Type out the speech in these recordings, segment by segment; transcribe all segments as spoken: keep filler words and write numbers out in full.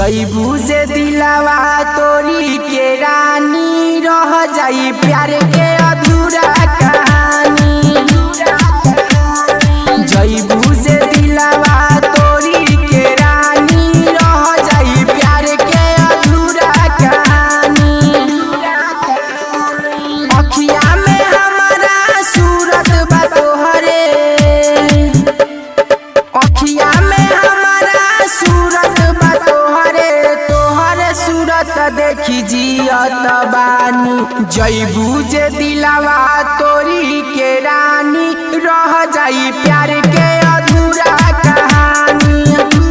जईबू से दिलावा तोरी के रानी रह जाई प्यार के अधूरा कहानी। जईबू से दिलावा तोरी के रानी रह जाई प्यार के अधूरा कहानी। अखिया में हमारा सूरत बा तोहरे, अखिया में हमारा सूरत बा तोहरे, तोहरे सूरत देखी जियत बानी। जईबू जे दिलावा तोरी के रानी रह जाई प्यार के अधूरा कहानी।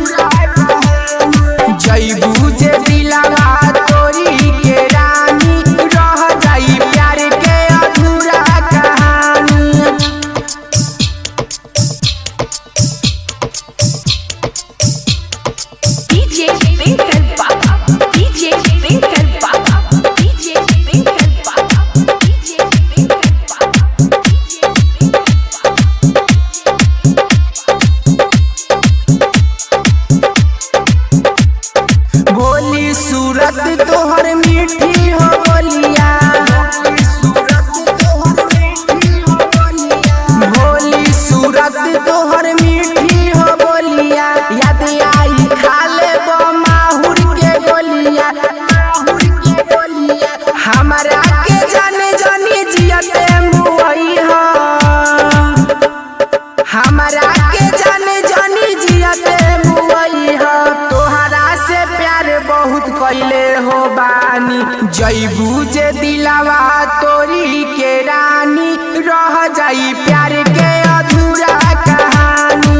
जईबू जे दिलावा तोरी के रानी रह जाई प्यार के अधूरा कहानी। DJ Pinkar Baba, DJ Pinkar Baba, DJ Pinkar Baba, DJ Pinkar Baba, DJ भोली सूरत तोहर मीठी हो बोलिया, भोली सूरत तोहर मीठी हो बोलिया। याद आई खाले बो माहुर के गोलिया, हमारा के जाने जानी जियते मुई हो, हमारा के जाने जानी जियते मुई हो। तोहरा से प्यार बहुत कैले हो बानी। जईबू जे दिलावा तोरी के रानी रह जाई प्यार के अधूरा कहानी।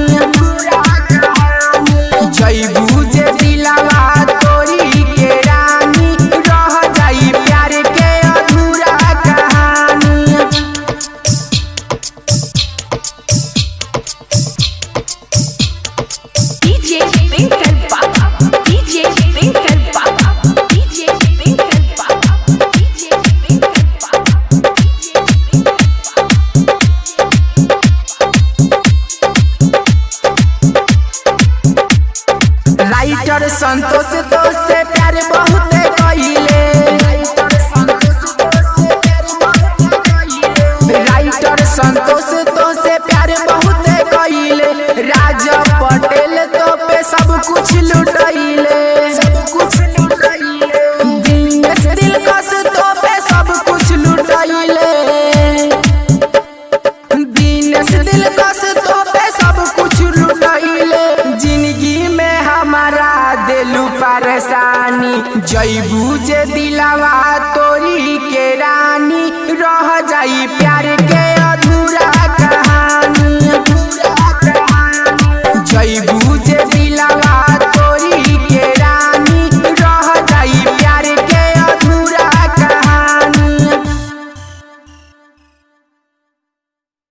जईबू जे दिलावा तोरी के रानी रह जाई प्यार के अधूरा कहानी। DJ Pinkar Baba, DJ Pinkar Baba, DJ Pinkar Baba, DJ Pinkar Baba, DJ writer Santosh तो से प्यार बहुत कइले, राइटर संतोष तो से प्यार बहुत कइले। राज पटेल तो पे सब कुछ लुटैले, दिनेश दिलकश तो पे सब कुछ लुटैले, दिनेश दिलकश तो पे सब कुछ लुटैले। जिंदगी में हमारा दिलू परेशानी। जईबू जे दिलावा तोरी के रानी रह जाई प्यार